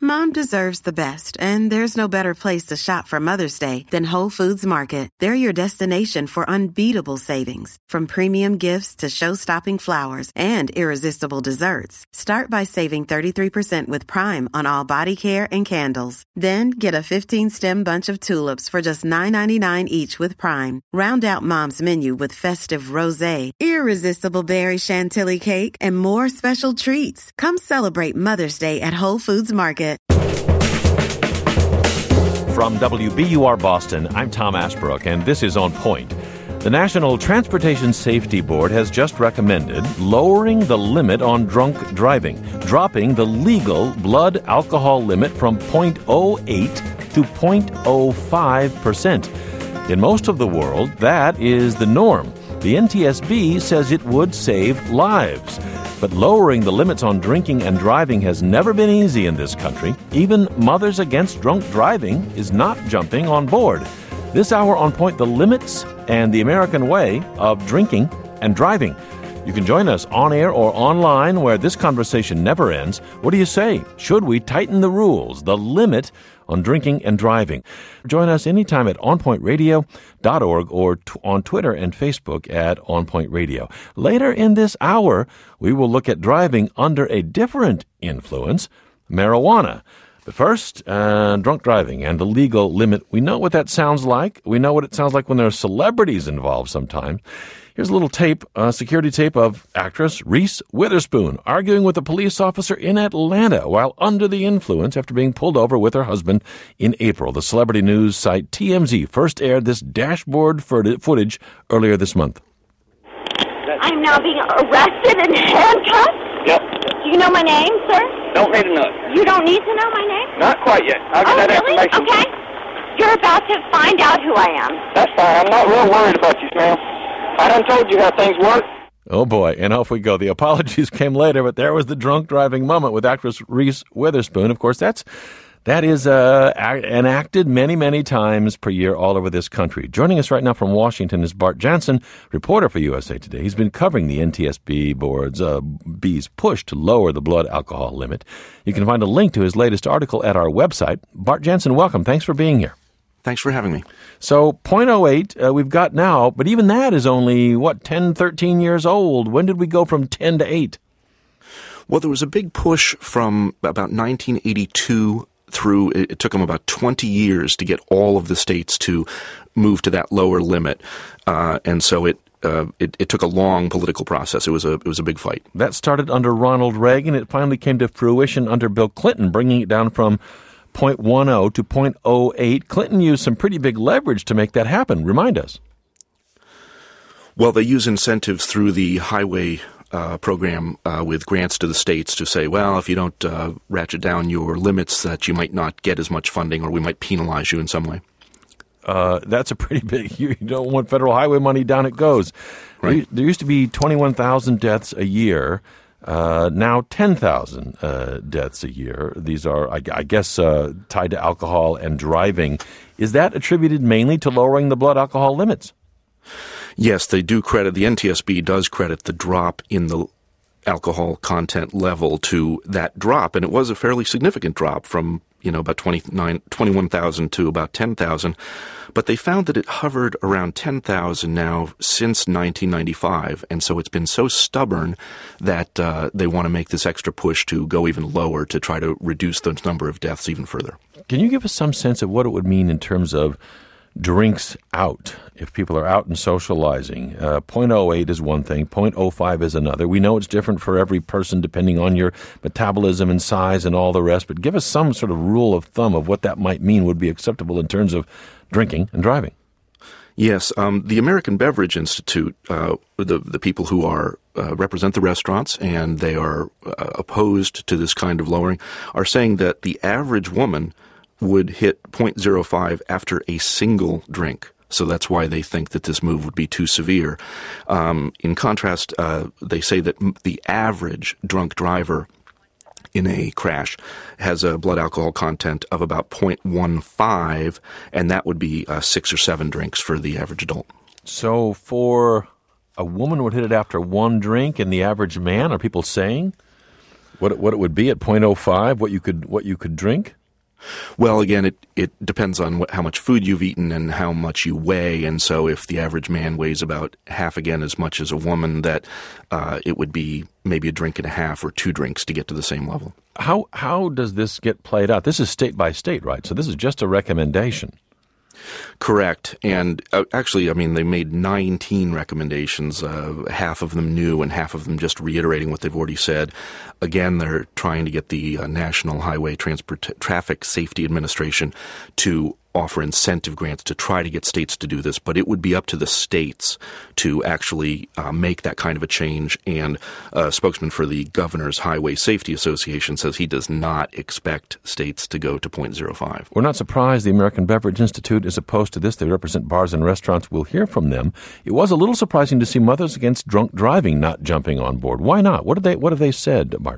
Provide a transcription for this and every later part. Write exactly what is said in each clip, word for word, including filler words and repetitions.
Mom deserves the best, and there's no better place to shop for Mother's Day than Whole Foods Market. They're your destination for unbeatable savings, from premium gifts to show-stopping flowers and irresistible desserts. Start by saving thirty-three percent with Prime on all body care and candles. Then get a fifteen-stem bunch of tulips for just nine ninety-nine each with Prime. Round out Mom's menu with festive rosé, irresistible berry chantilly cake, and more special treats. Come celebrate Mother's Day at Whole Foods Market. From W B U R Boston, I'm Tom Ashbrook, and this is On Point. The National Transportation Safety Board has just recommended lowering the limit on drunk driving, dropping the legal blood alcohol limit from zero point zero eight to zero point zero five percent. In most of the world, that is the norm. The N T S B says it would save lives. But lowering the limits on drinking and driving has never been easy in this country. Even Mothers Against Drunk Driving is not jumping on board. This hour on Point, the limits and the American way of drinking and driving. You can join us on air or online where this conversation never ends. What do you say? Should we tighten the rules, the limit on drinking and driving? Join us anytime at on point radio dot org or t- on Twitter and Facebook at onpointradio. Later in this hour, we will look at driving under a different influence, marijuana. But first, uh, drunk driving and the legal limit. We know what that sounds like. We know what it sounds like when there are celebrities involved sometimes. Here's a little tape, uh, security tape of actress Reese Witherspoon arguing with a police officer in Atlanta while under the influence after being pulled over with her husband in April. The celebrity news site T M Z first aired this dashboard footage earlier this month. I'm now being arrested and handcuffed? Yep. Do you know my name, sir? Don't need to know. You don't need to know my name? Not quite yet. I'll get oh, that really? information. Okay. You're about to find out who I am. That's fine. I'm not real worried about you, ma'am. I done told you how things work. Oh, boy. And off we go. The apologies came later, but there was the drunk driving moment with actress Reese Witherspoon. Of course, that's that is uh, enacted many, many times per year all over this country. Joining us right now from Washington is Bart Jansen, reporter for U S A Today. He's been covering the N T S B board's uh, B's push to lower the blood alcohol limit. You can find a link to his latest article at our website. Bart Jansen, welcome. Thanks for being here. Thanks for having me. So zero point zero eight uh, we've got now, but even that is only, what, ten, thirteen years old. When did we go from ten to eight? Well, there was a big push from about nineteen eighty-two through, it, it took them about twenty years to get all of the states to move to that lower limit. Uh, and so it, uh, it it took a long political process. It was a it was a big fight. That started under Ronald Reagan. It finally came to fruition under Bill Clinton, bringing it down from zero point one zero to zero point zero eight. Clinton used some pretty big leverage to make that happen. Remind us. Well, they use incentives through the highway uh, program uh, with grants to the states to say, well, if you don't uh, ratchet down your limits, that you might not get as much funding, or we might penalize you in some way. Uh, that's a pretty big, you don't want federal highway money, down it goes. Right. There, there used to be twenty-one thousand deaths a year. Uh, now ten thousand uh, deaths a year. These are, I, I guess, uh, tied to alcohol and driving. Is that attributed mainly to lowering the blood alcohol limits? Yes, they do credit, the N T S B does credit the drop in the alcohol content level to that drop, and it was a fairly significant drop from, you know, about twenty-nine, twenty-one thousand to about ten thousand. But they found that it hovered around ten thousand now since nineteen ninety-five, and so it's been so stubborn that uh, they want to make this extra push to go even lower to try to reduce the number of deaths even further. Can you give us some sense of what it would mean in terms of drinks out, if people are out and socializing? Uh, zero point zero eight is one thing, zero point zero five is another. We know it's different for every person depending on your metabolism and size and all the rest, but give us some sort of rule of thumb of what that might mean would be acceptable in terms of drinking and driving. Yes, um, the American Beverage Institute, uh, the the people who are uh, represent the restaurants and they are uh, opposed to this kind of lowering, are saying that the average woman would hit zero point zero five after a single drink. So that's why they think that this move would be too severe. Um, in contrast, uh, they say that m- the average drunk driver in a crash has a blood alcohol content of about zero point one five, and that would be uh, six or seven drinks for the average adult. So for a woman would hit it after one drink, and the average man, are people saying? What what it would be at point oh five? What you could what you could drink? Well, again, it, it depends on what, how much food you've eaten and how much you weigh. And so if the average man weighs about half again as much as a woman, that uh, it would be maybe a drink and a half or two drinks to get to the same level. How how does this get played out? This is state by state, right? So this is just a recommendation. Correct. And uh, actually, I mean, they made nineteen recommendations, uh, half of them new and half of them just reiterating what they've already said. Again, they're trying to get the uh, National Highway Transport Traffic Safety Administration to offer incentive grants to try to get states to do this, but it would be up to the states to actually uh, make that kind of a change. And a spokesman for the Governor's Highway Safety Association says he does not expect states to go to point oh five. We're not surprised the American Beverage Institute is opposed to this. They represent bars and restaurants. We'll hear from them. It was a little surprising to see Mothers Against Drunk Driving not jumping on board. Why not? What did they What have they said, Bart?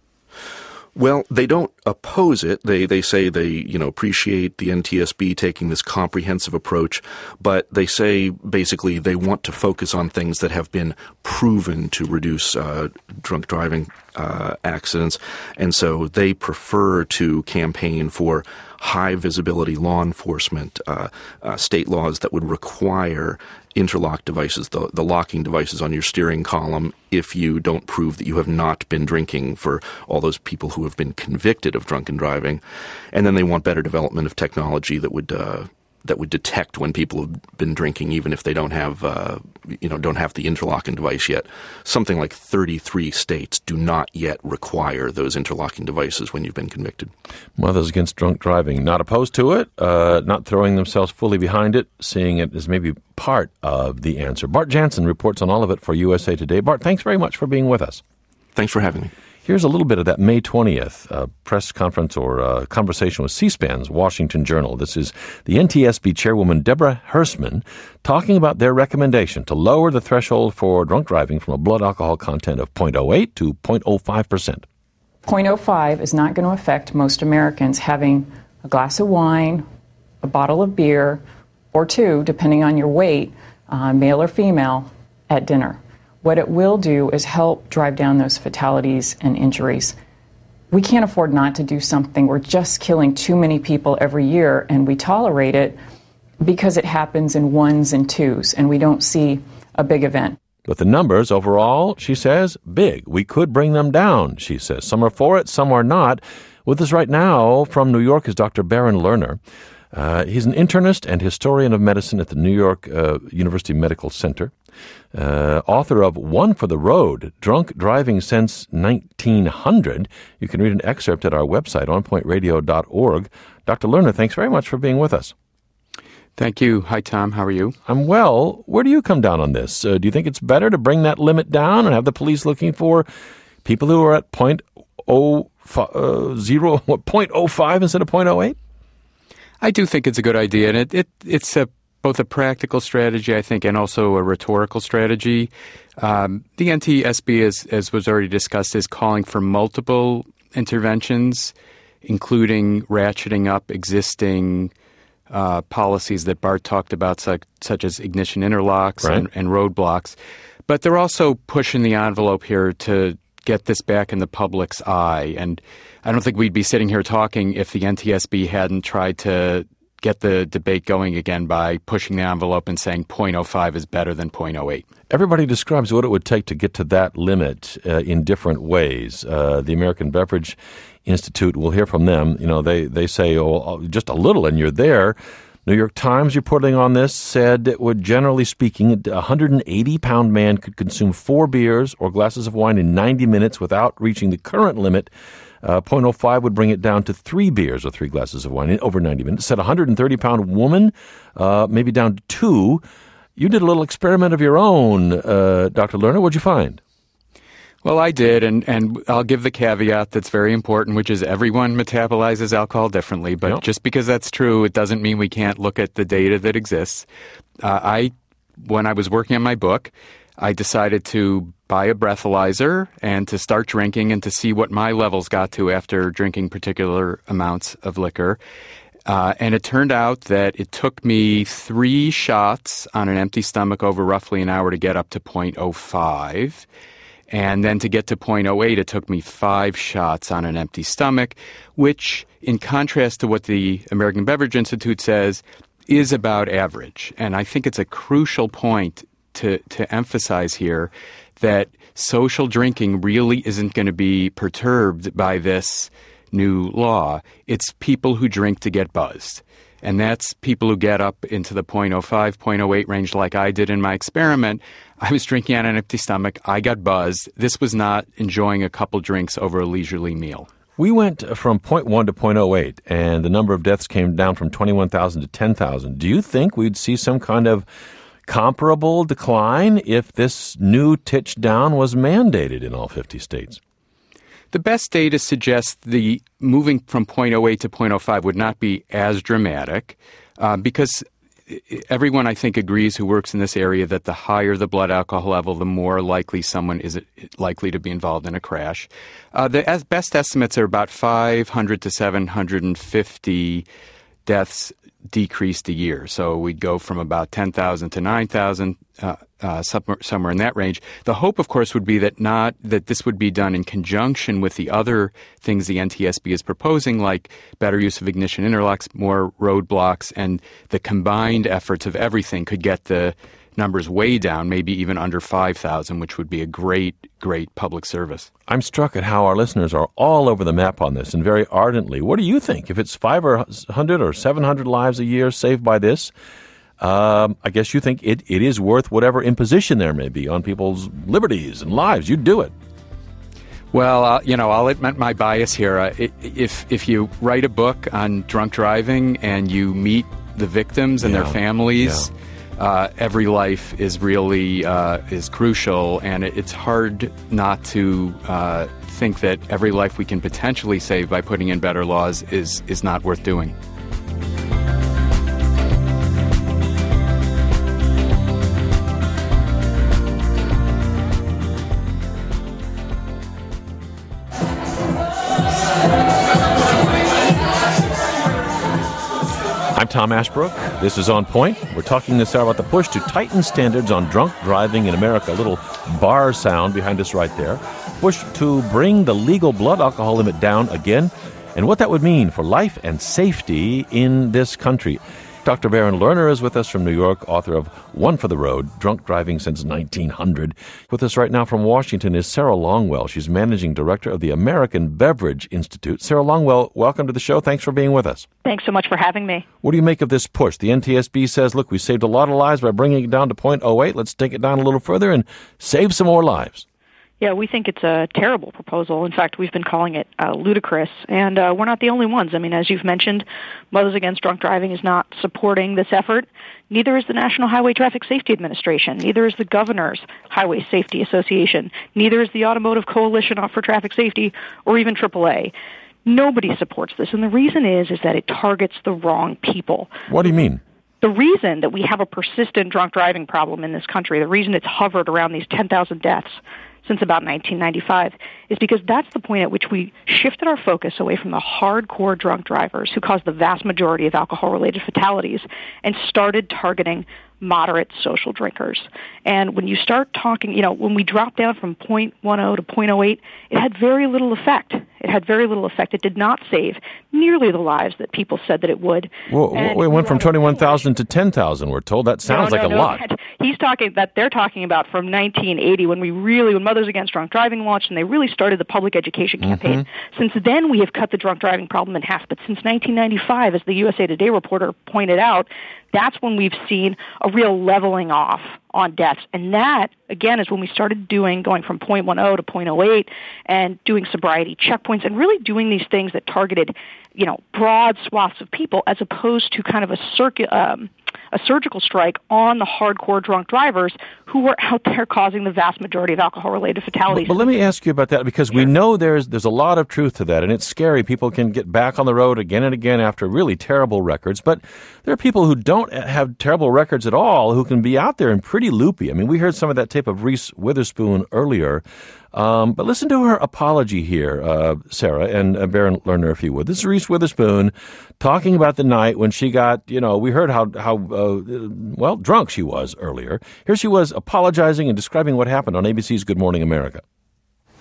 Well, they don't oppose it. They they say they, you know, appreciate the N T S B taking this comprehensive approach, but they say basically they want to focus on things that have been proven to reduce uh, drunk driving uh, accidents, and so they prefer to campaign for high visibility law enforcement, uh, uh, state laws that would require interlock devices, the, the locking devices on your steering column, if you don't prove that you have not been drinking, for all those people who have been convicted of drunken driving. And then they want better development of technology that would uh, that would detect when people have been drinking, even if they don't have uh, you know don't have the interlocking device yet. Something like thirty-three states do not yet require those interlocking devices when you've been convicted. Mothers Against Drunk Driving, not opposed to it, uh, not throwing themselves fully behind it, seeing it as maybe part of the answer. Bart Jansen reports on all of it for U S A Today. Bart, thanks very much for being with us. Thanks for having me. Here's a little bit of that May twentieth uh, press conference or uh, conversation with C-SPAN's Washington Journal. This is the N T S B chairwoman Deborah Hersman talking about their recommendation to lower the threshold for drunk driving from a blood alcohol content of zero point zero eight to zero point zero five percent. zero point zero five is not going to affect most Americans having a glass of wine, a bottle of beer, or two, depending on your weight, uh, male or female, at dinner. What it will do is help drive down those fatalities and injuries. We can't afford not to do something. We're just killing too many people every year, and we tolerate it because it happens in ones and twos, and we don't see a big event. But the numbers overall, she says, big. We could bring them down, she says. Some are for it, some are not. With us right now from New York is Doctor Baron Lerner. Uh, he's an internist and historian of medicine at the New York uh, University Medical Center, uh, author of One for the Road, Drunk Driving Since nineteen hundred. You can read an excerpt at our website, on point radio dot org. Doctor Lerner, thanks very much for being with us. Thank you. Hi, Tom. How are you? I'm well. Where do you come down on this? Uh, do you think it's better to bring that limit down and have the police looking for people who are at point oh five instead of point oh eight? I do think it's a good idea, and it, it it's a, both a practical strategy, I think, and also a rhetorical strategy. Um, the N T S B, as, as was already discussed, is calling for multiple interventions, including ratcheting up existing uh, policies that Bart talked about, such, such as ignition interlocks right. and, and roadblocks. But they're also pushing the envelope here to get this back in the public's eye. And I don't think we'd be sitting here talking if the N T S B hadn't tried to get the debate going again by pushing the envelope and saying zero point zero five is better than zero point zero eight. Everybody describes what it would take to get to that limit uh, in different ways. Uh, the American Beverage Institute, we'll hear from them. You know, they, they say, oh, just a little and you're there. New York Times reporting on this said it would, generally speaking, a one hundred eighty pound man could consume four beers or glasses of wine in ninety minutes without reaching the current limit. Uh, zero point zero five would bring it down to three beers or three glasses of wine in over ninety minutes. Said a one hundred thirty pound woman, uh, maybe down to two. You did a little experiment of your own, uh, Doctor Lerner. What'd you find? Well, I did, and, and I'll give the caveat that's very important, which is everyone metabolizes alcohol differently. But yep. just because that's true, it doesn't mean we can't look at the data that exists. Uh, I, when I was working on my book, I decided to buy a breathalyzer and to start drinking and to see what my levels got to after drinking particular amounts of liquor. Uh, and it turned out that it took me three shots on an empty stomach over roughly an hour to get up to zero point zero five. And then to get to point oh eight, it took me five shots on an empty stomach, which, in contrast to what the American Beverage Institute says, is about average. And I think it's a crucial point to, to emphasize here that social drinking really isn't going to be perturbed by this new law. It's people who drink to get buzzed. And that's people who get up into the point oh five, point oh eight range like I did in my experiment. I was drinking on an empty stomach. I got buzzed. This was not enjoying a couple drinks over a leisurely meal. We went from point one to point oh eight, and the number of deaths came down from twenty-one thousand to ten thousand. Do you think we'd see some kind of comparable decline if this new titch down was mandated in all fifty states? The best data suggests the moving from point oh eight to point oh five would not be as dramatic uh, because everyone, I think, agrees who works in this area that the higher the blood alcohol level, the more likely someone is likely to be involved in a crash. Uh, the as best estimates are about five hundred to seven hundred fifty deaths decreased a year. So we'd go from about ten thousand to nine thousand, uh, uh, somewhere, somewhere in that range. The hope, of course, would be that not that this would be done in conjunction with the other things the N T S B is proposing, like better use of ignition interlocks, more roadblocks, and the combined efforts of everything could get the numbers way down, maybe even under five thousand, which would be a great, great public service. I'm struck at how our listeners are all over the map on this and very ardently. What do you think? If it's five hundred or seven hundred lives a year saved by this, um, I guess you think it, it is worth whatever imposition there may be on people's liberties and lives. You'd do it. Well, uh, you know, I'll admit my bias here. Uh, if, if you write a book on drunk driving and you meet the victims and yeah. their families, yeah. Uh, every life is really uh, is crucial, and it, it's hard not to uh, think that every life we can potentially save by putting in better laws is is not worth doing. I'm Tom Ashbrook. This is On Point. We're talking this hour about the push to tighten standards on drunk driving in America. A little bar sound behind us right there. Push to bring the legal blood alcohol limit down again, and what that would mean for life and safety in this country. Doctor Baron Lerner is with us from New York, author of One for the Road, Drunk Driving Since nineteen hundred. With us right now from Washington is Sarah Longwell. She's managing director of the American Beverage Institute. Sarah Longwell, welcome to the show. Thanks for being with us. Thanks so much for having me. What do you make of this push? The N T S B says, look, we saved a lot of lives by bringing it down to point oh eight. Let's take it down a little further and save some more lives. Yeah, we think it's a terrible proposal. In fact, we've been calling it uh, ludicrous, and uh, we're not the only ones. I mean, as you've mentioned, Mothers Against Drunk Driving is not supporting this effort. Neither is the National Highway Traffic Safety Administration. Neither is the Governor's Highway Safety Association. Neither is the Automotive Coalition for Traffic Safety or even triple A. Nobody supports this, and the reason is is that it targets the wrong people. What do you mean? The reason that we have a persistent drunk driving problem in this country, the reason it's hovered around these ten thousand deaths since about nineteen ninety-five, is because that's the point at which we shifted our focus away from the hardcore drunk drivers who cause the vast majority of alcohol-related fatalities and started targeting moderate social drinkers. And when you start talking, you know, when we dropped down from point one oh to point oh eight, it had very little effect. It had very little effect. It did not save nearly the lives that people said that it would. Well, it went from twenty-one thousand to ten thousand, we're told. That sounds no, no, like a no. lot. He's talking that they're talking about from nineteen eighty when we really, when Mothers Against Drunk Driving launched and they really started the public education campaign. Mm-hmm. Since then, we have cut the drunk driving problem in half. But since nineteen ninety-five, as the U S A Today reporter pointed out, that's when we've seen a real leveling off on deaths. And that, again, is when we started doing, going from point one oh to point oh eight and doing sobriety checkpoints and really doing these things that targeted, you know, broad swaths of people as opposed to kind of a circuit, um, a surgical strike on the hardcore drunk drivers who were out there causing the vast majority of alcohol-related fatalities. But, but let me ask you about that, because we know there's there's a lot of truth to that, and it's scary. People can get back on the road again and again after really terrible records, but there are people who don't have terrible records at all who can be out there and pretty loopy. I mean, we heard some of that tape of Reese Witherspoon earlier. Um, but listen to her apology here, uh, Sarah, and uh, Baron Lerner, if you would. This is Reese Witherspoon talking about the night when she got, you know, we heard how, how uh, well, drunk she was earlier. Here she was apologizing and describing what happened on A B C's Good Morning America.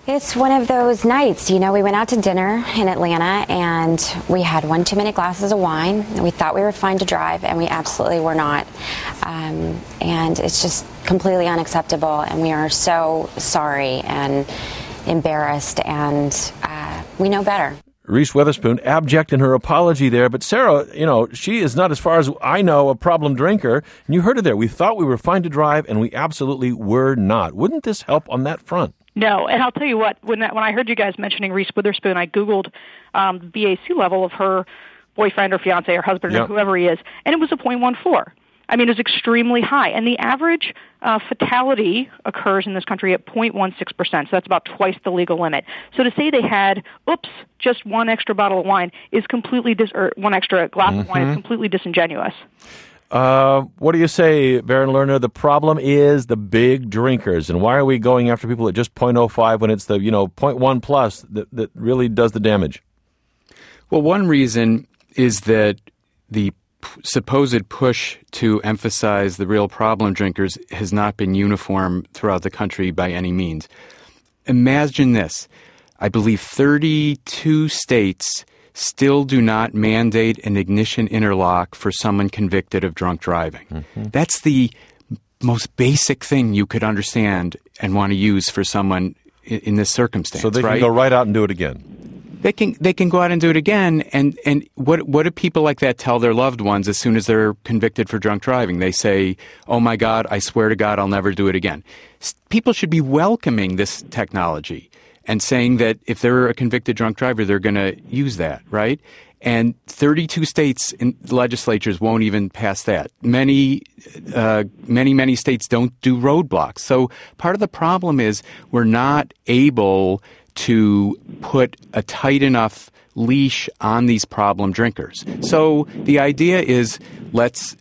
It's one of those nights, you know, we went out to dinner in Atlanta and we had one too many glasses of wine and we thought we were fine to drive and we absolutely were not. Um, and it's just completely unacceptable and we are so sorry and embarrassed and uh, we know better. Reese Witherspoon, abject in her apology there. But Sarah, you know, she is not, as far as I know, a problem drinker. And you heard her there. We thought we were fine to drive and we absolutely were not. Wouldn't this help on that front? No, and I'll tell you what, when that, when I heard you guys mentioning Reese Witherspoon, I Googled um, the B A C level of her boyfriend or fiance or husband yep. or whoever he is, and it was a point one four. I mean, it was extremely high. And the average uh, fatality occurs in this country at zero point one six percent, so that's about twice the legal limit. So to say they had, oops, just one extra bottle of wine is completely, dis- or one extra glass mm-hmm. of wine is completely disingenuous. Uh, what do you say, Baron Lerner? The problem is the big drinkers. And why are we going after people at just zero point oh five when it's the, you know, zero point one plus that, that really does the damage? Well, one reason is that the p- supposed push to emphasize the real problem drinkers has not been uniform throughout the country by any means. Imagine this. I believe thirty-two states still do not mandate an ignition interlock for someone convicted of drunk driving. Mm-hmm. That's the most basic thing you could understand and want to use for someone in, in this circumstance. So they right? can go right out and do it again. They can they can go out and do it again. And, and what what do people like that tell their loved ones as soon as they're convicted for drunk driving? They say, oh, my God, I swear to God, I'll never do it again. People should be welcoming this technology and saying that if they're a convicted drunk driver, they're going to use that, right? And thirty-two states in legislatures won't even pass that. Many, uh, many, many states don't do roadblocks. So part of the problem is we're not able to put a tight enough leash on these problem drinkers. So the idea is let's,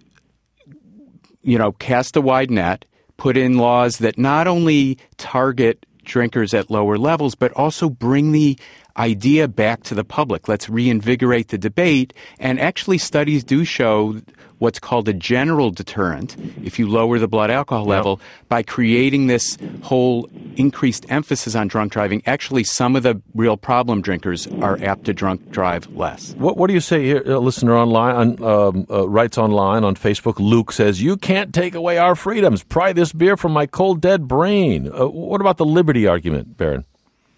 you know, cast a wide net, put in laws that not only target drinkers at lower levels, but also bring the idea back to the public. Let's reinvigorate the debate. And actually, studies do show what's called a general deterrent, if you lower the blood alcohol level, yep. by creating this whole increased emphasis on drunk driving. Actually, some of the real problem drinkers are apt to drunk drive less. What What do you say here? A listener online, um, uh, writes online on Facebook, Luke says, you can't take away our freedoms. Pry this beer from my cold, dead brain. Uh, what about the liberty argument, Baron?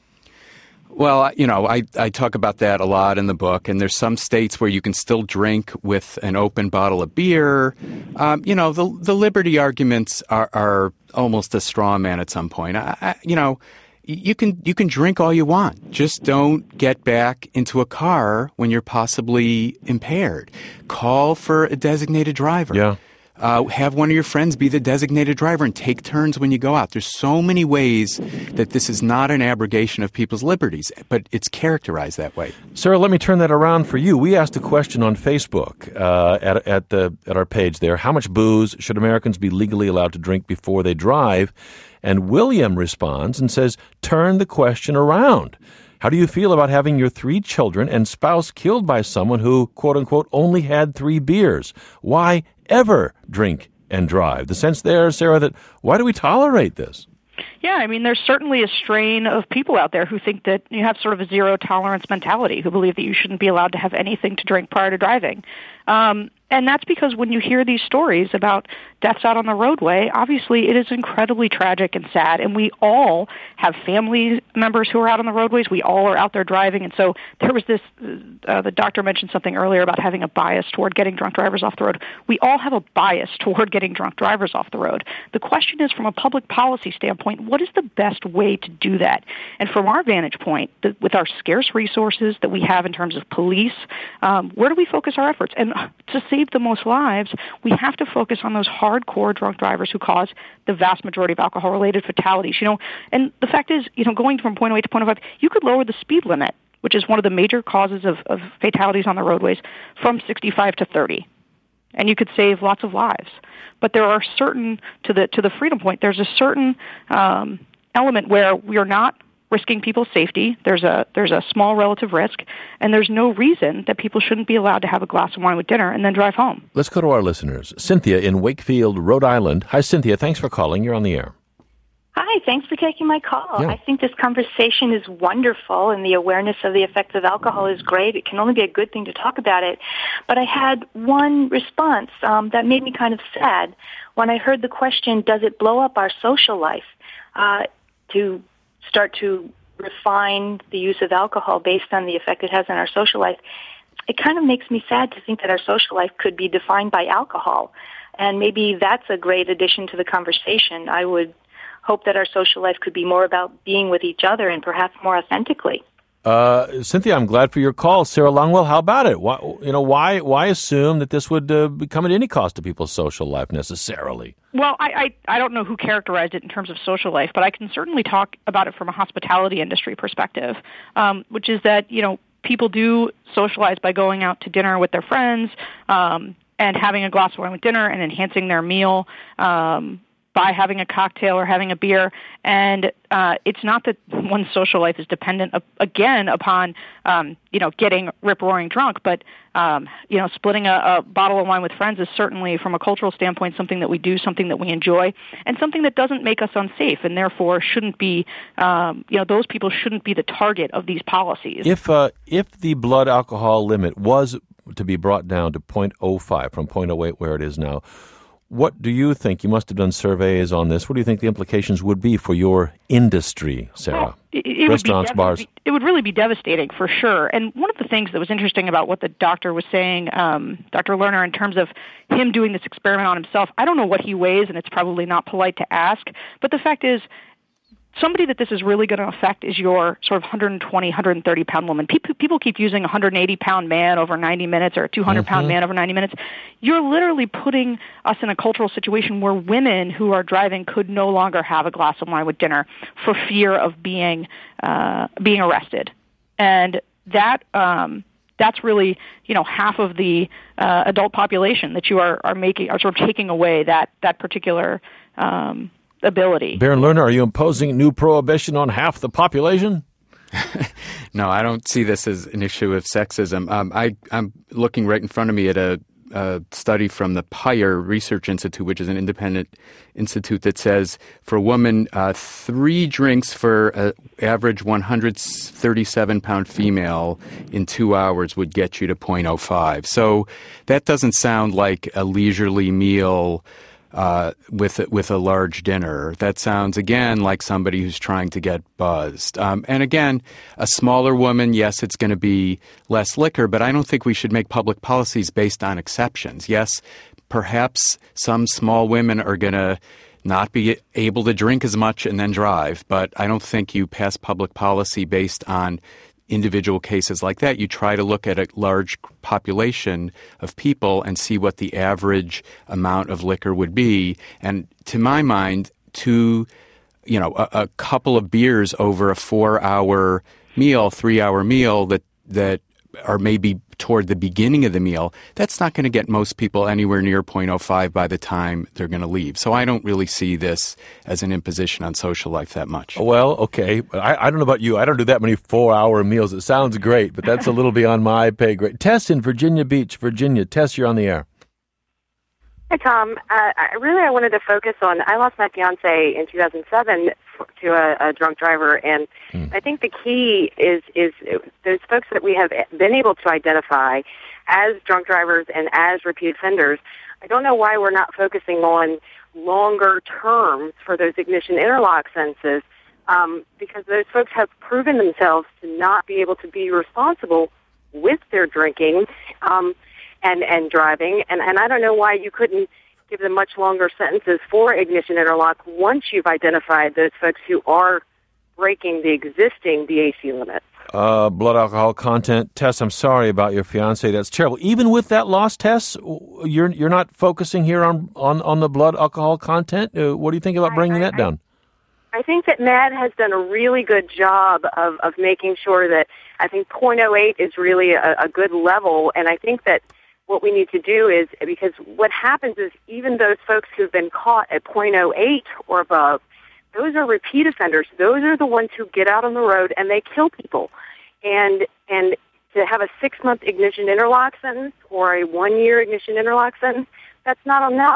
Well, you know, I, I talk about that a lot in the book, and there's some states where you can still drink with an open bottle of beer. Um, you know, the the liberty arguments are, are almost a straw man at some point. I, I, you know, you can you can drink all you want. Just don't get back into a car when you're possibly impaired. Call for a designated driver. Yeah. Uh, have one of your friends be the designated driver and take turns when you go out. There's so many ways that this is not an abrogation of people's liberties, but it's characterized that way. Sarah, let me turn that around for you. We asked a question on Facebook uh, at at the at our page there. How much booze should Americans be legally allowed to drink before they drive? And William responds and says, turn the question around. How do you feel about having your three children and spouse killed by someone who, quote unquote, only had three beers? Why ever drink and drive? The sense there, Sarah, that why do we tolerate this? Yeah, I mean, there's certainly a strain of people out there who think that you have sort of a zero-tolerance mentality, who believe that you shouldn't be allowed to have anything to drink prior to driving. Um, and that's because when you hear these stories about deaths out on the roadway, obviously it is incredibly tragic and sad, and we all have family members who are out on the roadways. We all are out there driving, and so there was this, uh, the doctor mentioned something earlier about having a bias toward getting drunk drivers off the road. We all have a bias toward getting drunk drivers off the road. The question is, from a public policy standpoint, what is the best way to do that? And from our vantage point, the, with our scarce resources that we have in terms of police, um, where do we focus our efforts? And to save the most lives, we have to focus on those hardcore drunk drivers who cause the vast majority of alcohol-related fatalities. You know, and the fact is, you know, going from point oh eight to point oh five, you could lower the speed limit, which is one of the major causes of, of fatalities on the roadways, from sixty-five to thirty, and you could save lots of lives. But there are certain, to the to the freedom point, there's a certain um, element where we are not risking people's safety. There's a there's a small relative risk, and there's no reason that people shouldn't be allowed to have a glass of wine with dinner and then drive home. Let's go to our listeners. Cynthia in Wakefield, Rhode Island. Hi, Cynthia. Thanks for calling. You're on the air. Hi, thanks for taking my call. Yeah. I think this conversation is wonderful, and the awareness of the effects of alcohol is great. It can only be a good thing to talk about it. But I had one response um, that made me kind of sad when I heard the question, does it blow up our social life uh, to start to refine the use of alcohol based on the effect it has on our social life? It kind of makes me sad to think that our social life could be defined by alcohol. And maybe that's a great addition to the conversation. I would hope that our social life could be more about being with each other and perhaps more authentically. Uh, Cynthia, I'm glad for your call. Sarah Longwell, how about it? Why, you know, why why assume that this would uh, come at any cost to people's social life necessarily? Well, I, I, I don't know who characterized it in terms of social life, but I can certainly talk about it from a hospitality industry perspective, um, which is that, you know, people do socialize by going out to dinner with their friends um, and having a glass of wine with dinner and enhancing their meal um by having a cocktail or having a beer. And uh, it's not that one's social life is dependent, uh, again, upon, um, you know, getting rip-roaring drunk, but, um, you know, splitting a, a bottle of wine with friends is certainly, from a cultural standpoint, something that we do, something that we enjoy, and something that doesn't make us unsafe, and therefore shouldn't be, um, you know, those people shouldn't be the target of these policies. If uh, if the blood alcohol limit was to be brought down to point oh five from point oh eight where it is now, what do you think? You must have done surveys on this. What do you think the implications would be for your industry, Sarah? Well, it, it Restaurants, would be bars. It would really be devastating for sure. And one of the things that was interesting about what the doctor was saying, um, Doctor Lerner, in terms of him doing this experiment on himself, I don't know what he weighs, and it's probably not polite to ask. But the fact is, somebody that this is really going to affect is your sort of one twenty, one thirty pound woman. People, people keep using a one eighty pound man over ninety minutes or a two hundred pound Mm-hmm. man over ninety minutes. You're literally putting us in a cultural situation where women who are driving could no longer have a glass of wine with dinner for fear of being uh, being arrested. And that um, that's really, you know, half of the uh, adult population that you are, are making, are sort of taking away that, that particular um ability. Baron Lerner, are you imposing new prohibition on half the population? No, I don't see this as an issue of sexism. Um, I, I'm looking right in front of me at a, a study from the P I R Research Institute, which is an independent institute that says for a woman, uh, three drinks for an average one hundred thirty-seven pound female in two hours would get you to point oh five. So that doesn't sound like a leisurely meal Uh, with with a large dinner. That sounds, again, like somebody who's trying to get buzzed. Um, and again, a smaller woman, yes, it's going to be less liquor, but I don't think we should make public policies based on exceptions. Yes, perhaps some small women are going to not be able to drink as much and then drive, but I don't think you pass public policy based on individual cases like that. You try to look at a large population of people and see what the average amount of liquor would be. And to my mind, two, you know, a, a couple of beers over a four-hour meal, three-hour meal that that are maybe toward the beginning of the meal, that's not going to get most people anywhere near point oh five by the time they're going to leave. So I don't really see this as an imposition on social life that much. Well, okay. I, I don't know about you. I don't do that many four-hour meals. It sounds great, but that's a little beyond my pay grade. Tess in Virginia Beach, Virginia. Tess, you're on the air. Hi, Tom. Uh, I really I wanted to focus on, I lost my fiance in two thousand seven to a, a drunk driver, and mm. I think the key is, is those folks that we have been able to identify as drunk drivers and as repeat offenders. I don't know why we're not focusing on longer terms for those ignition interlock sentences, um, because those folks have proven themselves to not be able to be responsible with their drinking um, and, and driving. And, and I don't know why you couldn't give them much longer sentences for ignition interlock once you've identified those folks who are breaking the existing B A C limits. Uh, blood alcohol content. Tess, I'm sorry about your fiance. That's terrible. Even with that loss, Tess, you're you're not focusing here on, on, on the blood alcohol content? Uh, what do you think about bringing I, I, that down? I think that M A D has done a really good job of, of making sure that I think point oh eight is really a, a good level, and I think that what we need to do is, because what happens is even those folks who've been caught at point oh eight or above, those are repeat offenders. Those are the ones who get out on the road and they kill people. And and to have a six-month ignition interlock sentence or a one-year ignition interlock sentence, that's not enough.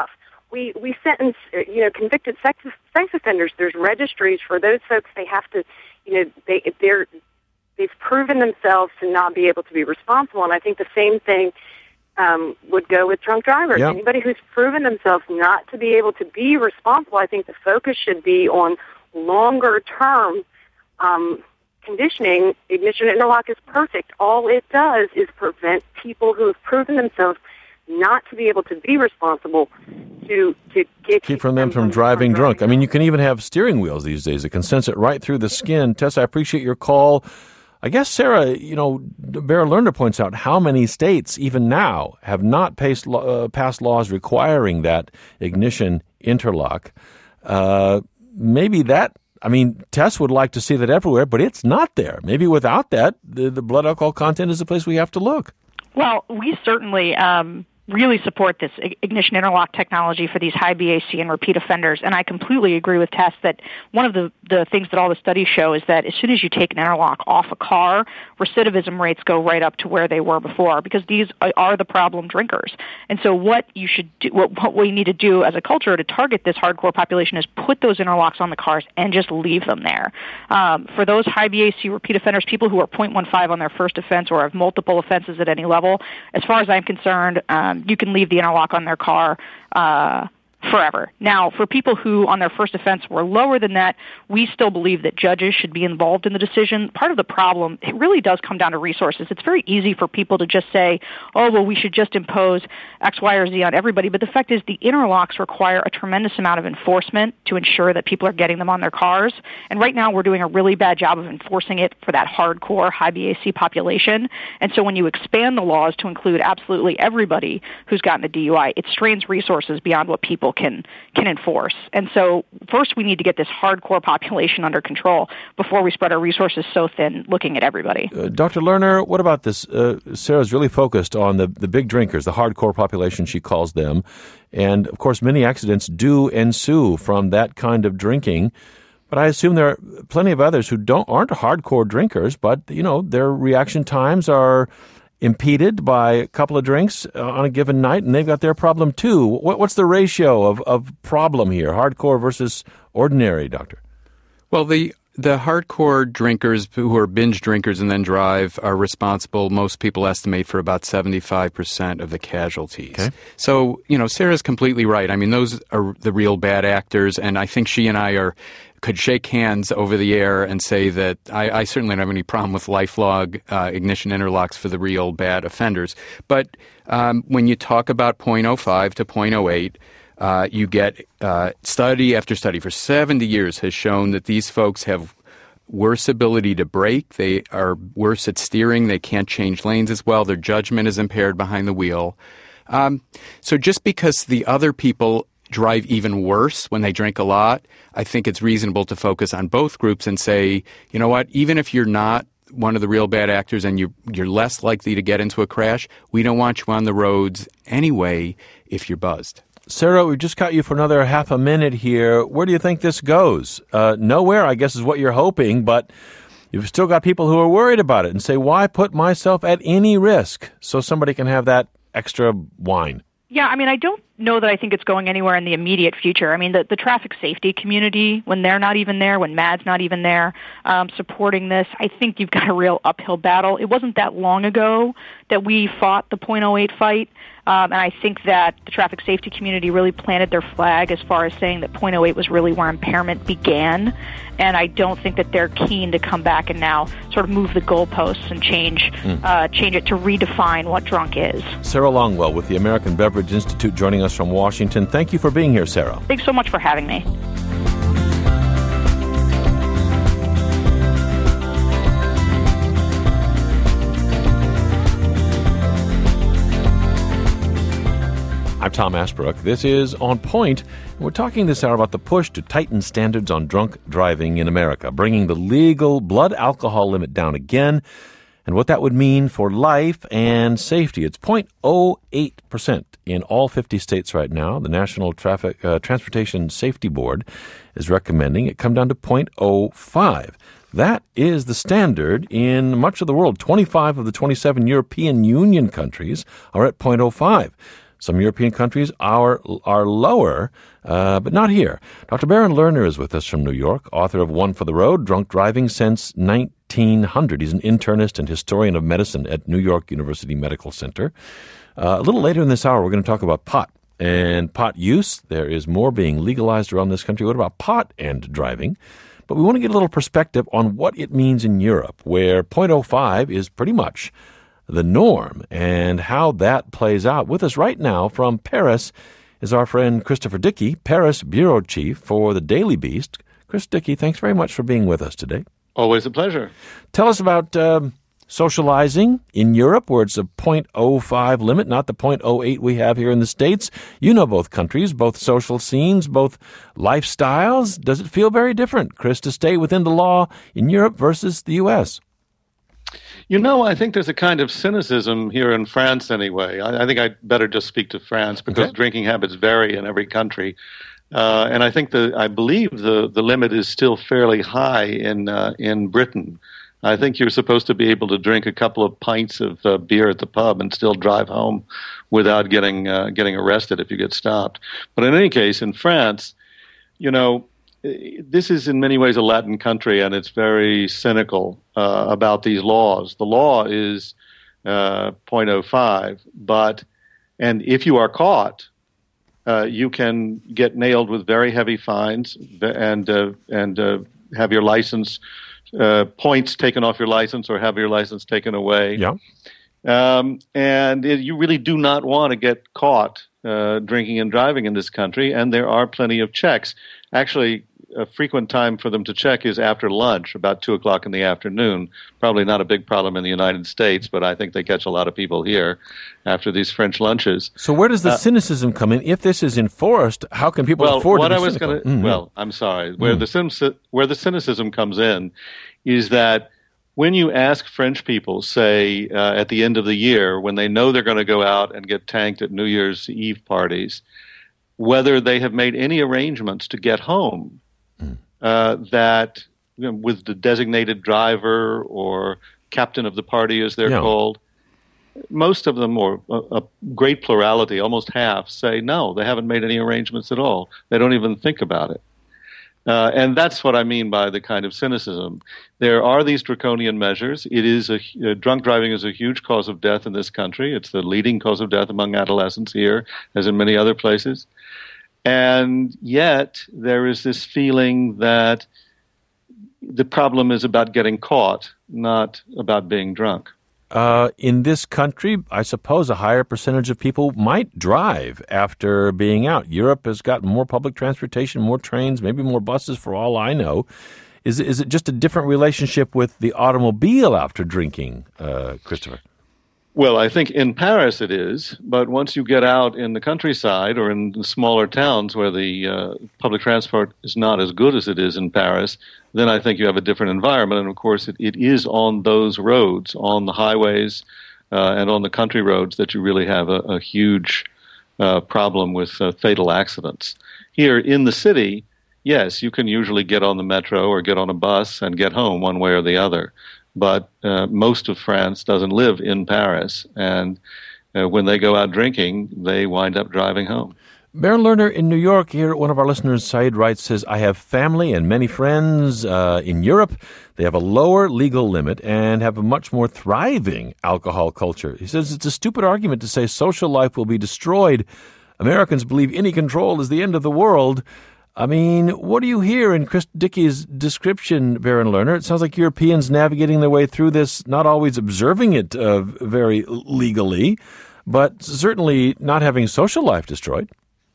we, we sentence, you know, convicted sex, sex offenders. There's registries for those folks. They have to, you know, they, they're, they've proven themselves to not be able to be responsible. And I think the same thing um, would go with drunk drivers. Yep. Anybody who's proven themselves not to be able to be responsible, I think the focus should be on longer term um, conditioning. Ignition interlock is perfect. All it does is prevent people who have proven themselves not to be able to be responsible to to get keep from them from, from driving drunk. drunk. I mean, you can even have steering wheels these days that can sense it right through the skin. Tess, I appreciate your call. I guess, Sarah, you know, Bear Lerner points out how many states, even now, have not passed, uh, passed laws requiring that ignition interlock. Uh, maybe that, I mean, Tess would like to see that everywhere, but it's not there. Maybe without that, the, the blood alcohol content is the place we have to look. Well, we certainly um, really support this ignition interlock technology for these high B A C and repeat offenders. And I completely agree with Tess that one of the, the things that all the studies show is that as soon as you take an interlock off a car, recidivism rates go right up to where they were before, because these are the problem drinkers. And so what you should do, what, what we need to do as a culture to target this hardcore population is put those interlocks on the cars and just leave them there. Um, for those high B A C repeat offenders, people who are point one five on their first offense or have multiple offenses at any level, as far as I'm concerned, um, you can leave the interlock on their car uh, forever. Now, for people who on their first offense were lower than that, we still believe that judges should be involved in the decision. Part of the problem, it really does come down to resources. It's very easy for people to just say, oh, well, we should just impose X, Y, or Z on everybody. But the fact is the interlocks require a tremendous amount of enforcement to ensure that people are getting them on their cars. And right now we're doing a really bad job of enforcing it for that hardcore high B A C population. And so when you expand the laws to include absolutely everybody who's gotten a D U I, it strains resources beyond what people can can enforce. And so first we need to get this hardcore population under control before we spread our resources so thin looking at everybody. Uh, Doctor Lerner, what about this? Uh, Sarah's really focused on the, the big drinkers, the hardcore population, she calls them. And, of course, many accidents do ensue from that kind of drinking. But I assume there are plenty of others who don't aren't hardcore drinkers, but, you know, their reaction times are impeded by a couple of drinks on a given night, and they've got their problem too. What, what's the ratio of, of problem here, hardcore versus ordinary, Doctor? Well, the the hardcore drinkers who are binge drinkers and then drive are responsible, most people estimate, for about seventy-five percent of the casualties. Okay. So, you know, Sarah's completely right. I mean, those are the real bad actors, and I think she and I are could shake hands over the air and say that I, I certainly don't have any problem with lifelong uh, ignition interlocks for the real bad offenders. But um, when you talk about point oh five to point oh eight, uh, you get uh, study after study for seventy years has shown that these folks have worse ability to brake. They are worse at steering. They can't change lanes as well. Their judgment is impaired behind the wheel. Um, so just because the other people drive even worse when they drink a lot, I think it's reasonable to focus on both groups and say, you know what, even if you're not one of the real bad actors and you're, you're less likely to get into a crash, we don't want you on the roads anyway if you're buzzed. Sarah, we've just got you for another half a minute here. Where do you think this goes? Uh, nowhere, I guess, is what you're hoping, but you've still got people who are worried about it and say, why put myself at any risk so somebody can have that extra wine? Yeah, I mean, I don't know that I think it's going anywhere in the immediate future. I mean, the, the traffic safety community, when they're not even there, when MADD's not even there um, supporting this, I think you've got a real uphill battle. It wasn't that long ago that we fought the point oh eight fight, um, and I think that the traffic safety community really planted their flag as far as saying that point oh eight was really where impairment began, and I don't think that they're keen to come back and now sort of move the goalposts and change, mm. uh, change it to redefine what drunk is. Sarah Longwell with the American Beverage Institute joining us from Washington. Thank you for being here, Sarah. Thanks so much for having me. I'm Tom Ashbrook. This is On Point. We're talking this hour about the push to tighten standards on drunk driving in America, bringing the legal blood alcohol limit down again, and what that would mean for life and safety. It's zero point zero eight percent in all fifty states right now. The National Traffic uh, Transportation Safety Board is recommending it come down to zero point zero five. That is the standard in much of the world. twenty-five of the twenty-seven European Union countries are at zero point zero five. Some European countries are are lower, uh, but not here. Doctor Baron Lerner is with us from New York, author of One for the Road, Drunk Driving Since nineteen hundred. He's an internist and historian of medicine at New York University Medical Center. Uh, a little later in this hour, we're going to talk about pot and pot use. There is more being legalized around this country. What about pot and driving? But we want to get a little perspective on what it means in Europe, where point oh five is pretty much the norm, and how that plays out. With us right now from Paris is our friend Christopher Dickey, Paris bureau chief for the Daily Beast. Chris Dickey, thanks very much for being with us today. Always a pleasure. Tell us about um, socializing in Europe, where it's a point oh five limit, not the point oh eight we have here in the States. You know both countries, both social scenes, both lifestyles. Does it feel very different, Chris, to stay within the law in Europe versus the U S? You know, I think there's a kind of cynicism here in France anyway. I, I think I'd better just speak to France because okay. drinking habits vary in every country. Uh, and I think the, I believe the, the limit is still fairly high in uh, in Britain. I think you're supposed to be able to drink a couple of pints of uh, beer at the pub and still drive home without getting uh, getting arrested if you get stopped. But in any case, in France, you know, this is in many ways a Latin country, and it's very cynical uh, about these laws. The law is uh, point oh five, but and if you are caught, uh, you can get nailed with very heavy fines and uh, and uh, have your license uh, points taken off your license or have your license taken away. Yeah, um, and it, you really do not want to get caught uh, drinking and driving in this country, and there are plenty of checks. Actually, a frequent time for them to check is after lunch, about two o'clock in the afternoon. Probably not a big problem in the United States, but I think they catch a lot of people here after these French lunches. So where does the uh, cynicism come in? If this is enforced, how can people well, afford what to be I was cynical? Gonna, mm-hmm. Well, I'm sorry. Where, mm. the where the cynicism comes in is that when you ask French people, say, uh, at the end of the year, when they know they're going to go out and get tanked at New Year's Eve parties, whether they have made any arrangements to get home, Uh, that you know, with the designated driver or captain of the party, as they're yeah. called, most of them, or a, a great plurality, almost half, say no, they haven't made any arrangements at all. They don't even think about it. Uh, and that's what I mean by the kind of cynicism. There are these draconian measures. It is a, uh, drunk driving is a huge cause of death in this country. It's the leading cause of death among adolescents here, as in many other places. And yet there is this feeling that the problem is about getting caught, not about being drunk. Uh, in this country, I suppose a higher percentage of people might drive after being out. Europe has got more public transportation, more trains, maybe more buses for all I know. Is, is it just a different relationship with the automobile after drinking, uh, Christopher? Well, I think in Paris it is, but once you get out in the countryside or in the smaller towns where the uh, public transport is not as good as it is in Paris, then I think you have a different environment. And of course, it, it is on those roads, on the highways uh, and on the country roads, that you really have a, a huge uh, problem with uh, fatal accidents. Here in the city, yes, you can usually get on the metro or get on a bus and get home one way or the other. But uh, most of France doesn't live in Paris, and uh, when they go out drinking, they wind up driving home. Baron Lerner in New York, here one of our listeners, Said writes, says, I have family and many friends uh, in Europe. They have a lower legal limit and have a much more thriving alcohol culture. He says it's a stupid argument to say social life will be destroyed. Americans believe any control is the end of the world. I mean, what do you hear in Chris Dickey's description, Baron Lerner? It sounds like Europeans navigating their way through this, not always observing it uh, very legally, but certainly not having social life destroyed.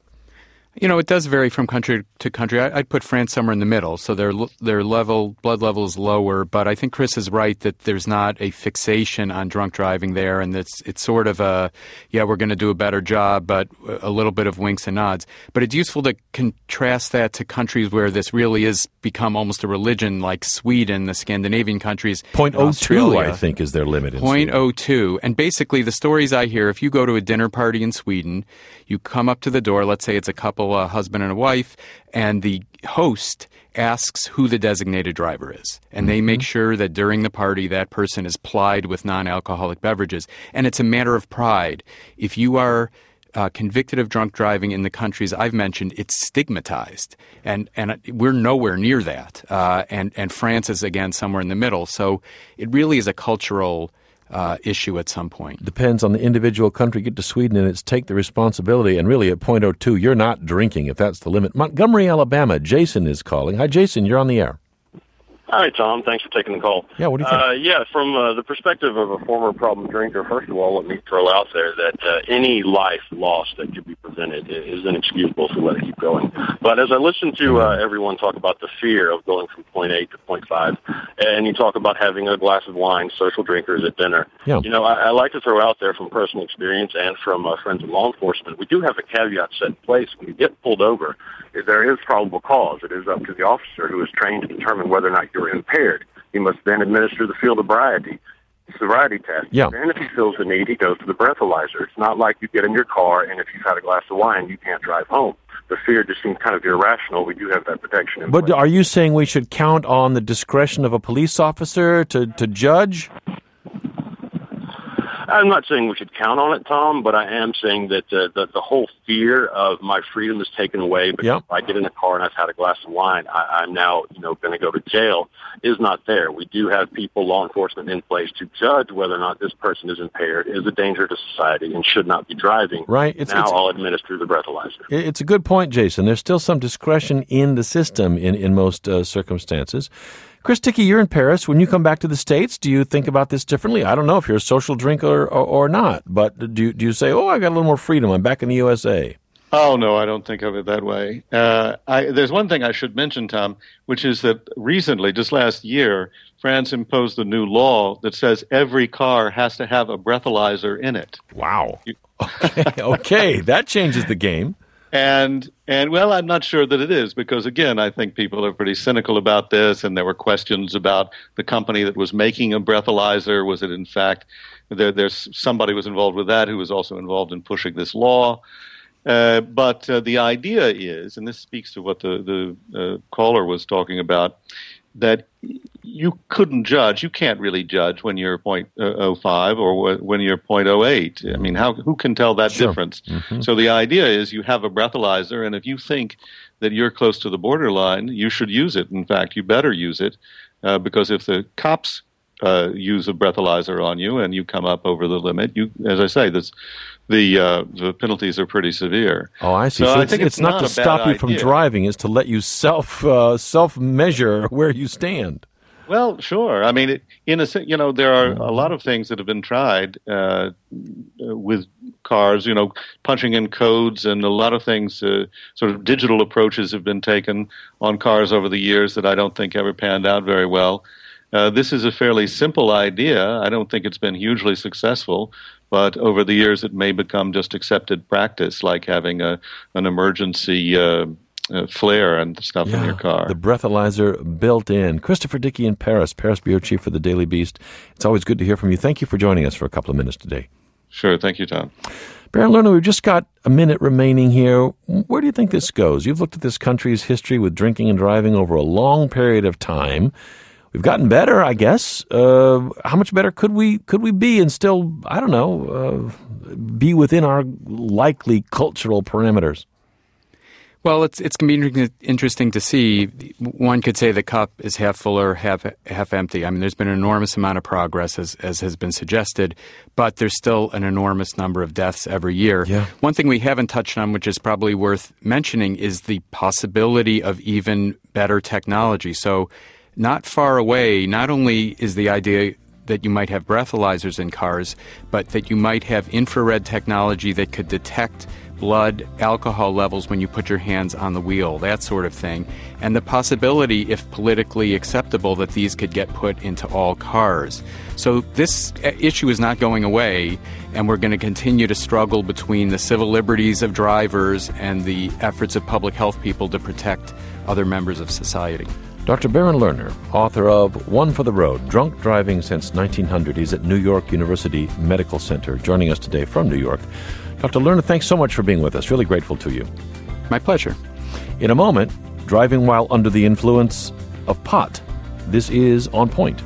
You know, it does vary from country to country. I, I'd put France somewhere in the middle, so their their level, blood level is lower. But I think Chris is right that there's not a fixation on drunk driving there, and it's it's sort of a, yeah, we're going to do a better job, but a little bit of winks and nods. But it's useful to contrast that to countries where this really is become almost a religion, like Sweden, the Scandinavian countries. point oh two, I think, is their limit in point oh two. And basically, the stories I hear, if you go to a dinner party in Sweden, you come up to the door, let's say it's a couple, a husband and a wife, and the host asks who the designated driver is. And mm-hmm. they make sure that during the party that person is plied with non-alcoholic beverages. And it's a matter of pride. If you are uh, convicted of drunk driving in the countries I've mentioned, it's stigmatized. And and we're nowhere near that. Uh, and, and France is, again, somewhere in the middle. So it really is a cultural uh, issue at some point. Depends on the individual country. Get to Sweden and it's take the responsibility. And really at point oh two, you're not drinking if that's the limit. Montgomery, Alabama, Jason is calling. Hi, Jason, you're on the air. Hi, Tom. Thanks for taking the call. Yeah, what do you think? Uh, yeah, from uh, the perspective of a former problem drinker, first of all, let me throw out there that uh, any life lost that could be prevented is inexcusable, so let it keep going. But as I listen to uh, everyone talk about the fear of going from point eight to point five, and you talk about having a glass of wine, social drinkers at dinner, yeah. you know, I, I like to throw out there from personal experience and from uh, friends in law enforcement, we do have a caveat set in place. When you get pulled over, if there is probable cause, it is up to the officer who is trained to determine whether or not you're impaired. He must then administer the field sobriety, sobriety test. Yeah. And if he feels the need, he goes to the breathalyzer. It's not like you get in your car and if you've had a glass of wine, you can't drive home. The fear just seems kind of irrational. We do have that protection in But place. are you saying we should count on the discretion of a police officer to, to judge? I'm not saying we should count on it, Tom, but I am saying that uh, the, the whole fear of my freedom is taken away because yep. if I get in a car and I've had a glass of wine, I, I'm now, you know, going to go to jail is not there. We do have people, law enforcement in place to judge whether or not this person is impaired, is a danger to society, and should not be driving. Right. It's, now it's, I'll administer the breathalyzer. It's a good point, Jason. There's still some discretion in the system in, in most uh, circumstances. Chris Dickey, you're in Paris. When you come back to the States, do you think about this differently? I don't know if you're a social drinker or, or not, but do you, do you say, oh, I got a little more freedom, I'm back in the U S A? Oh, no, I don't think of it that way. Uh, I, there's one thing I should mention, Tom, which is that recently, just last year, France imposed a new law that says every car has to have a breathalyzer in it. Wow. Okay, okay. That changes the game. And, and well, I'm not sure that it is because, again, I think people are pretty cynical about this, and there were questions about the company that was making a breathalyzer. Was it, in fact, there, there's somebody was involved with that who was also involved in pushing this law. Uh, but uh, the idea is, and this speaks to what the, the uh, caller was talking about, that you couldn't judge. You can't really judge when you're point oh five or when you're point oh eight. I mean, how who can tell that sure. difference? Mm-hmm. So the idea is you have a breathalyzer, and if you think that you're close to the borderline, you should use it. In fact, you better use it uh, because if the cops uh, use a breathalyzer on you and you come up over the limit, you, as I say, this. The uh, the penalties are pretty severe. Oh, I see. So, so I it's, think it's, it's not, not to a stop bad you from idea. driving; it's to let you self uh, self measure where you stand. Well, sure. I mean, it, in a sen- you know, there are a lot of things that have been tried uh, with cars. You know, punching in codes and a lot of things. Uh, sort of digital approaches have been taken on cars over the years that I don't think ever panned out very well. Uh, this is a fairly simple idea. I don't think it's been hugely successful. But over the years, it may become just accepted practice, like having a an emergency uh, uh, flare and stuff yeah, in your car. The breathalyzer built in. Christopher Dickey in Paris, Paris Bureau Chief for the Daily Beast. It's always good to hear from you. Thank you for joining us for a couple of minutes today. Sure. Thank you, Tom. Baron Lerner, we've just got a minute remaining here. Where do you think this goes? You've looked at this country's history with drinking and driving over a long period of time. We've gotten better, I guess. Uh, how much better could we could we be and still, I don't know, uh, be within our likely cultural parameters? Well, it's it's going to be interesting to see. One could say the cup is half full or half half empty. I mean, there's been an enormous amount of progress, as as has been suggested, but there's still an enormous number of deaths every year. Yeah. One thing we haven't touched on, which is probably worth mentioning, is the possibility of even better technology. So not far away, not only is the idea that you might have breathalyzers in cars, but that you might have infrared technology that could detect blood alcohol levels when you put your hands on the wheel, that sort of thing. And the possibility, if politically acceptable, that these could get put into all cars. So this issue is not going away, and we're going to continue to struggle between the civil liberties of drivers and the efforts of public health people to protect other members of society. Doctor Baron Lerner, author of One for the Road, Drunk Driving Since nineteen hundred. He's at New York University Medical Center, joining us today from New York. Doctor Lerner, thanks so much for being with us. Really grateful to you. My pleasure. In a moment, driving while under the influence of pot. This is On Point.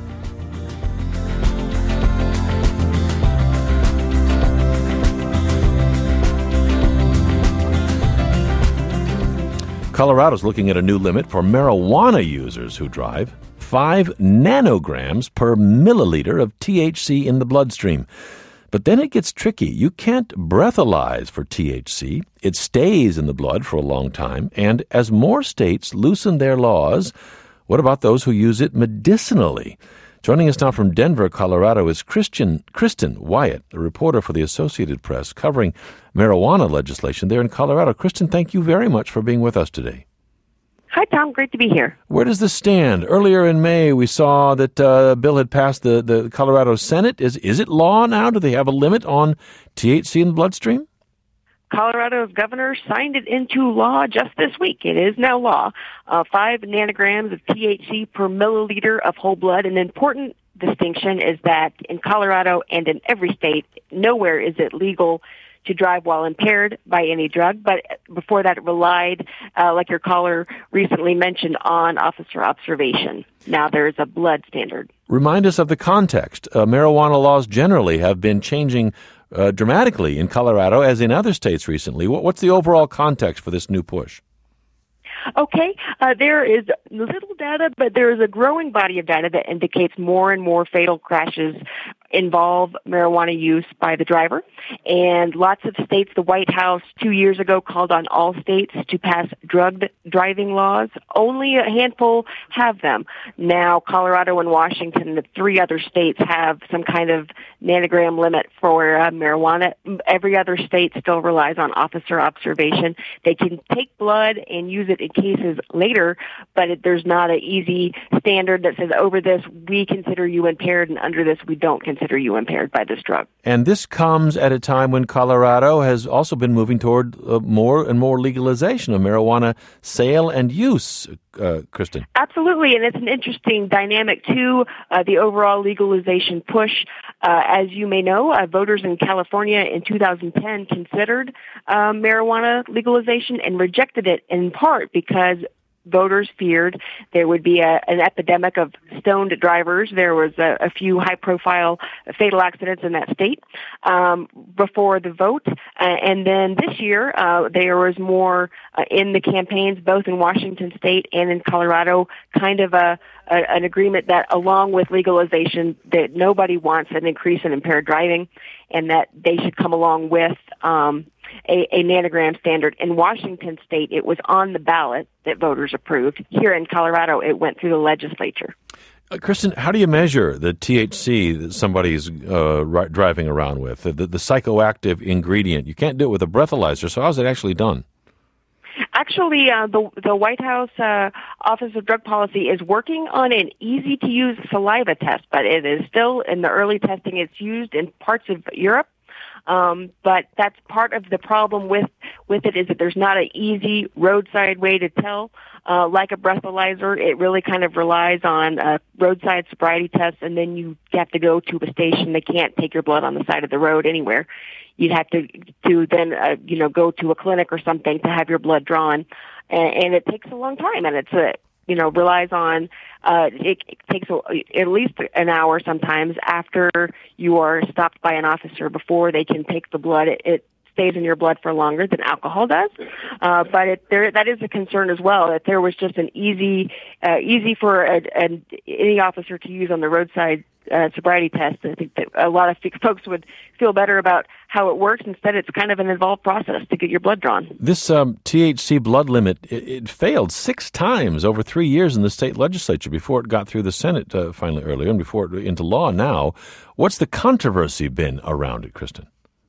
Colorado's looking at a new limit for marijuana users who drive. Five nanograms per milliliter of T H C in the bloodstream. But then it gets tricky. You can't breathalyze for T H C. It stays in the blood for a long time. And as more states loosen their laws, what about those who use it medicinally? Joining us now from Denver, Colorado, is Christian, Kristen Wyatt, a reporter for the Associated Press covering marijuana legislation there in Colorado. Kristen, thank you very much for being with us today. Hi, Tom. Great to be here. Where does this stand? Earlier in May, we saw that uh, a bill had passed the, the Colorado Senate. Is is it law now? Do they have a limit on T H C in the bloodstream? Colorado's governor signed it into law just this week. It is now law. Uh, five nanograms of T H C per milliliter of whole blood. An important distinction is that in Colorado and in every state, nowhere is it legal to drive while impaired by any drug, but before that it relied, uh, like your caller recently mentioned, on officer observation. Now there's a blood standard. Remind us of the context. Uh, marijuana laws generally have been changing uh, dramatically in Colorado, as in other states recently. What, what's the overall context for this new push? Okay, uh, there is little data, but there is a growing body of data that indicates more and more fatal crashes involve marijuana use by the driver. And lots of states, the White House two years ago called on all states to pass drug driving laws. Only a handful have them. Now, Colorado and Washington, the three other states, have some kind of nanogram limit for uh, marijuana. Every other state still relies on officer observation. They can take blood and use it in cases later, but it, there's not an easy standard that says over this we consider you impaired and under this we don't consider you impaired by this drug. And this comes at a time when Colorado has also been moving toward uh, more and more legalization of marijuana sale and use, uh, Kristen. Absolutely, and it's an interesting dynamic to uh, the overall legalization push. Uh, as you may know, uh, voters in California in two thousand ten considered uh, marijuana legalization and rejected it in part because voters feared there would be a, an epidemic of stoned drivers. There was a, a few high-profile fatal accidents in that state um, before the vote. Uh, and then this year, uh, there was more uh, in the campaigns, both in Washington State and in Colorado, kind of a, a an agreement that along with legalization, that nobody wants an increase in impaired driving and that they should come along with um, A, a nanogram standard. In Washington State, it was on the ballot that voters approved. Here in Colorado, it went through the legislature. Uh, Kristen, how do you measure the T H C that somebody's uh, ri- driving around with, the, the, the psychoactive ingredient? You can't do it with a breathalyzer, so how's it actually done? Actually, uh, the the White House uh, Office of Drug Policy is working on an easy-to-use saliva test, but it is still in the early testing. It's used in parts of Europe. Um, but that's part of the problem with, with it is that there's not an easy roadside way to tell. Uh, like a breathalyzer, it really kind of relies on uh, roadside sobriety tests, and then you have to go to a station. They can't take your blood on the side of the road anywhere. You'd have to to then uh, you know go to a clinic or something to have your blood drawn, and, and it takes a long time, and it's a you know, relies on, uh, it, it takes a, at least an hour sometimes after you are stopped by an officer before they can take the blood. It, it stays in your blood for longer than alcohol does. Uh, but it, there, that is a concern as well, that there was just an easy, uh, easy for a, a, any officer to use on the roadside Uh, sobriety test. I think that a lot of folks would feel better about how it works. Instead, it's kind of an involved process to get your blood drawn. This um, T H C blood limit, it, it failed six times over three years in the state legislature before it got through the Senate uh, finally earlier and before it into law now. What's the controversy been around it, Kristen?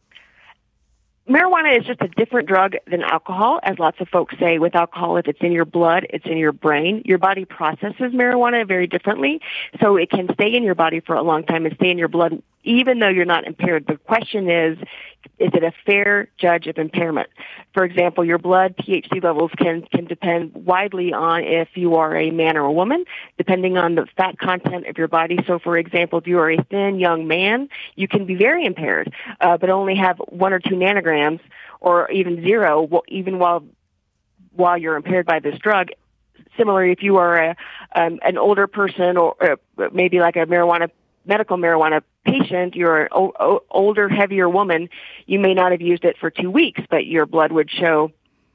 Marijuana is just a different drug than alcohol, as lots of folks say. With alcohol, if it's in your blood, it's in your brain. Your body processes marijuana very differently, so it can stay in your body for a long time and stay in your blood even though you're not impaired. The question is, is it a fair judge of impairment? For example, your blood T H C levels can, can depend widely on if you are a man or a woman, depending on the fat content of your body. So, for example, if you are a thin young man, you can be very impaired, uh, but only have one or two nanograms or even zero, even while while you're impaired by this drug. Similarly, if you are a, um, an older person or, or maybe like a marijuana medical marijuana patient, you're an o- o- older, heavier woman, you may not have used it for two weeks, but your blood would show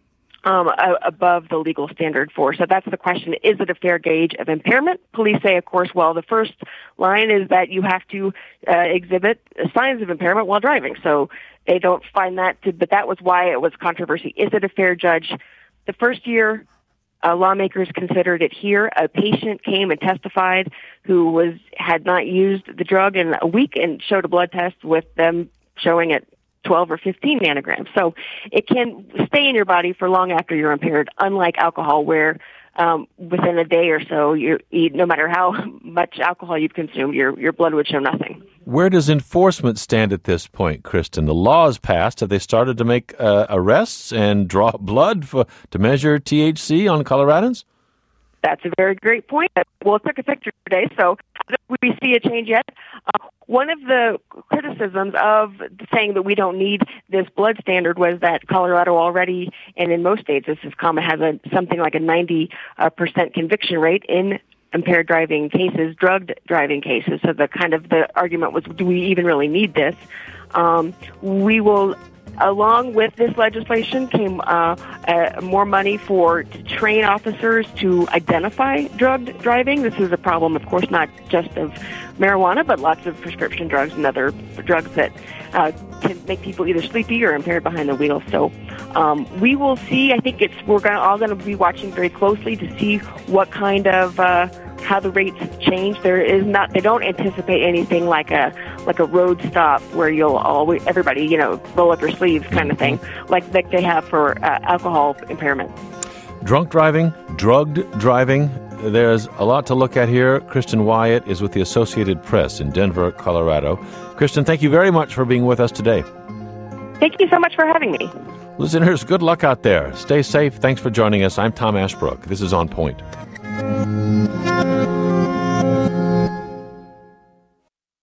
um, a, above the legal standard for. So that's the question. Is it a fair gauge of impairment? Police say, of course, well, the first line is that you have to uh, exhibit signs of impairment while driving. So they don't find that, to, but that was why it was controversy. Is it a fair judge? The first year, uh, lawmakers considered it here. A patient came and testified who was had not used the drug in a week and showed a blood test with them showing it twelve or fifteen nanograms. So it can stay in your body for long after you're impaired, unlike alcohol, where um, within a day or so, you eat, no matter how much alcohol you've consumed, your your blood would show nothing. Where does enforcement stand at this point, Kristen? The law is passed. Have they started to make uh, arrests and draw blood for to measure T H C on Coloradans? That's a very great point. Well, it took a picture today, so we see a change yet. Uh, one of the criticisms of saying that we don't need this blood standard was that Colorado already, and in most states this is common, has a something like a ninety percent conviction rate in impaired driving cases, drugged driving cases. So the kind of the argument was, do we even really need this? Um, we will. Along with this legislation came uh, uh, more money for to train officers to identify drugged driving. This is a problem, of course, not just of marijuana, but lots of prescription drugs and other drugs that uh, can make people either sleepy or impaired behind the wheel. So um, we will see. I think it's we're gonna, all going to be watching very closely to see what kind of uh, how the rates change. There is not. They don't anticipate anything like a like a road stop where you'll always everybody you know roll up your sleeves kind of thing, like like they have for uh, alcohol impairment. Drunk driving, drugged driving. There's a lot to look at here. Kristen Wyatt is with the Associated Press in Denver, Colorado. Kristen, thank you very much for being with us today. Thank you so much for having me. Listeners, good luck out there. Stay safe. Thanks for joining us. I'm Tom Ashbrook. This is On Point.